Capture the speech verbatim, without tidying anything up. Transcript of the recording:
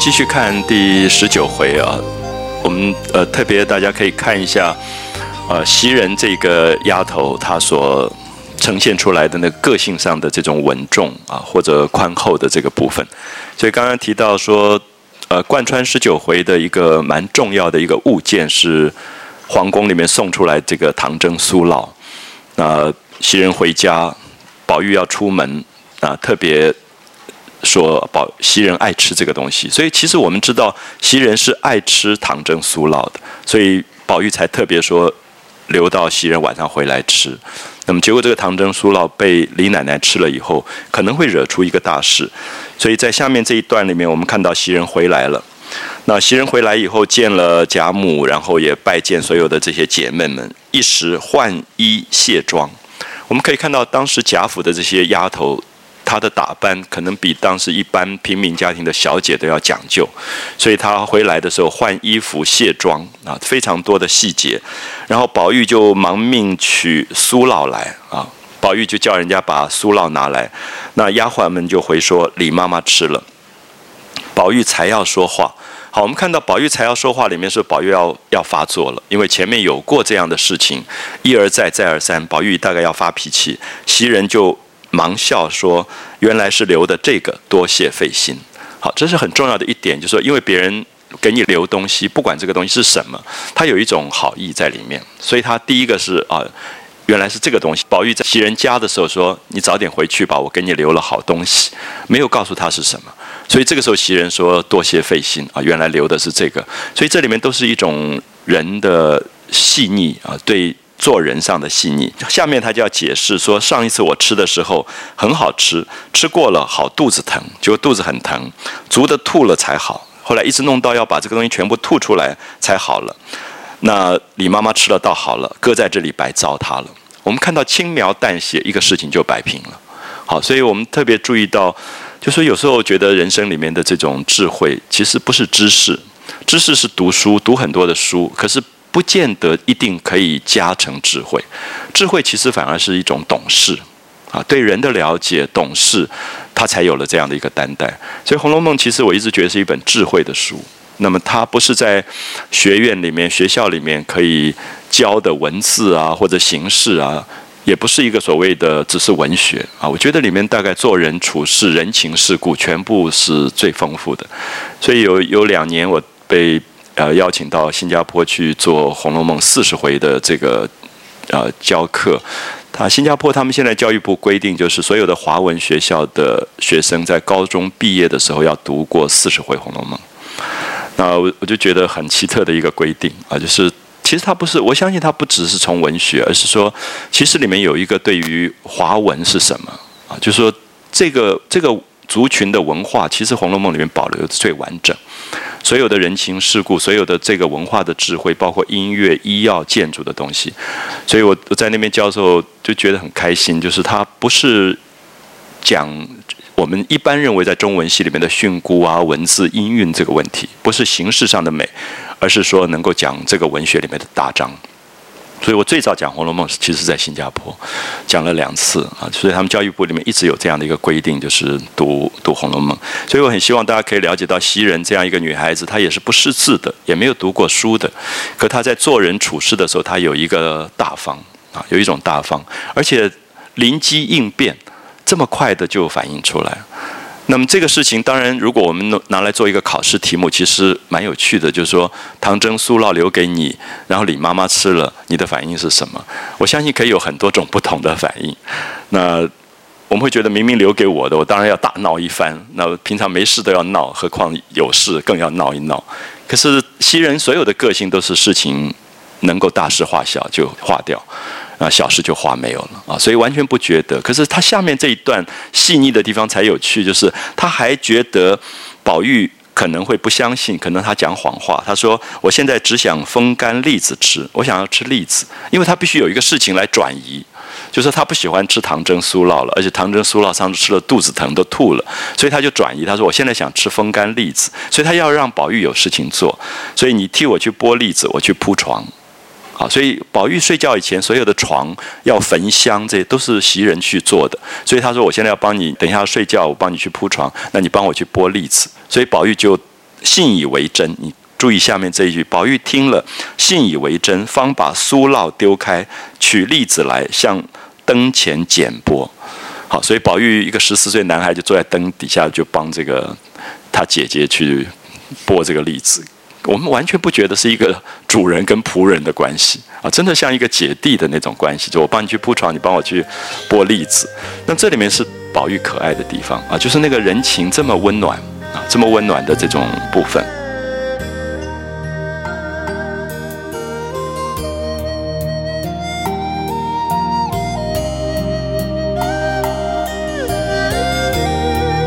继续看第十九回啊，我们呃特别大家可以看一下，呃袭人这个丫头她所呈现出来的那个个性上的这种稳重啊或者宽厚的这个部分。所以刚刚提到说，呃贯穿十九回的一个蛮重要的一个物件是皇宫里面送出来这个糖蒸酥酪。那袭人回家，宝玉要出门啊，特别说宝袭人爱吃这个东西，所以其实我们知道袭人是爱吃糖蒸酥酪的，所以宝玉才特别说留到袭人晚上回来吃。那么结果这个糖蒸酥酪被李奶奶吃了以后，可能会惹出一个大事，所以在下面这一段里面，我们看到袭人回来了。那袭人回来以后见了贾母，然后也拜见所有的这些姐妹们，一时换衣卸妆。我们可以看到当时贾府的这些丫头，她的打扮可能比当时一般平民家庭的小姐都要讲究，所以她回来的时候换衣服卸妆啊，非常多的细节。然后宝玉就忙命取酥酪来啊，宝玉就叫人家把酥酪拿来，那丫鬟们就回说李妈妈吃了，宝玉才要说话。好，我们看到宝玉才要说话里面是宝玉要要发作了，因为前面有过这样的事情，一而再再而三，宝玉大概要发脾气，袭人就忙笑说原来是留的这个，多谢费心。好，这是很重要的一点，就是说因为别人给你留东西，不管这个东西是什么，它有一种好意在里面，所以他第一个是啊，原来是这个东西。宝玉在袭人家的时候说你早点回去吧，我给你留了好东西，没有告诉他是什么，所以这个时候袭人说多谢费心啊，原来留的是这个。所以这里面都是一种人的细腻啊，对做人上的细腻。下面他就要解释说，上一次我吃的时候很好吃，吃过了好肚子疼，结果肚子很疼，足的吐了才好，后来一直弄到要把这个东西全部吐出来才好了。那李妈妈吃了倒好了，搁在这里白糟蹋了。我们看到轻描淡写一个事情就摆平了。好，所以我们特别注意到，就说有时候觉得人生里面的这种智慧其实不是知识，知识是读书读很多的书，可是不见得一定可以加成智慧，智慧其实反而是一种懂事啊，对人的了解懂事，他才有了这样的一个担待。所以《红楼梦》其实我一直觉得是一本智慧的书，那么它不是在学院里面学校里面可以教的文字啊或者形式啊，也不是一个所谓的只是文学啊，我觉得里面大概做人处事人情世故全部是最丰富的。所以有有两年我被呃邀请到新加坡去做《红楼梦》四十回的这个呃教课。他新加坡他们现在教育部规定，就是所有的华文学校的学生在高中毕业的时候要读过四十回《红楼梦》。那我我就觉得很奇特的一个规定啊，就是其实它不是，我相信它不只是从文学，而是说其实里面有一个对于华文是什么啊，就是说这个这个族群的文化，其实《红楼梦》里面保留的最完整，所有的人情世故，所有的这个文化的智慧，包括音乐、医药、建筑的东西。所以我我在那边教授就觉得很开心，就是它不是讲我们一般认为在中文系里面的训诂啊、文字、音韵这个问题，不是形式上的美，而是说能够讲这个文学里面的大章。所以我最早讲《红楼梦》其实是在新加坡讲了两次啊，所以他们教育部里面一直有这样的一个规定，就是读读《红楼梦》。所以我很希望大家可以了解到袭人这样一个女孩子，她也是不识字的，也没有读过书的，可她在做人处事的时候，她有一个大方啊，有一种大方，而且灵机应变，这么快的就反映出来。那么这个事情，当然，如果我们拿来做一个考试题目，其实蛮有趣的。就是说，糖蒸酥酪留给你，然后李妈妈吃了，你的反应是什么？我相信可以有很多种不同的反应。那我们会觉得，明明留给我的，我当然要大闹一番。那平常没事都要闹，何况有事更要闹一闹。可是袭人所有的个性都是事情能够大事化小就化掉。啊，小事就化没有了啊，所以完全不觉得。可是他下面这一段细腻的地方才有趣，就是他还觉得宝玉可能会不相信，可能他讲谎话。他说：“我现在只想风干栗子吃，我想要吃栗子，因为他必须有一个事情来转移，就是他不喜欢吃糖蒸酥酪了，而且糖蒸酥酪上次吃了肚子疼都吐了，所以他就转移。他说我现在想吃风干栗子，所以他要让宝玉有事情做，所以你替我去剥栗子，我去铺床。”好，所以宝玉睡觉以前，所有的床要焚香，这些都是袭人去做的。所以他说：“我现在要帮你，等一下要睡觉，我帮你去铺床，那你帮我去剥栗子。”所以宝玉就信以为真。你注意下面这一句，宝玉听了，信以为真，方把酥酪丢开，取栗子来，向灯前捡拨。好，所以宝玉一个十四岁男孩就坐在灯底下，就帮这个他姐姐去剥这个栗子。我们完全不觉得是一个主人跟仆人的关系啊，真的像一个姐弟的那种关系，就我帮你去铺床，你帮我去剥栗子。那这里面是宝玉可爱的地方啊，就是那个人情这么温暖啊，这么温暖的这种部分。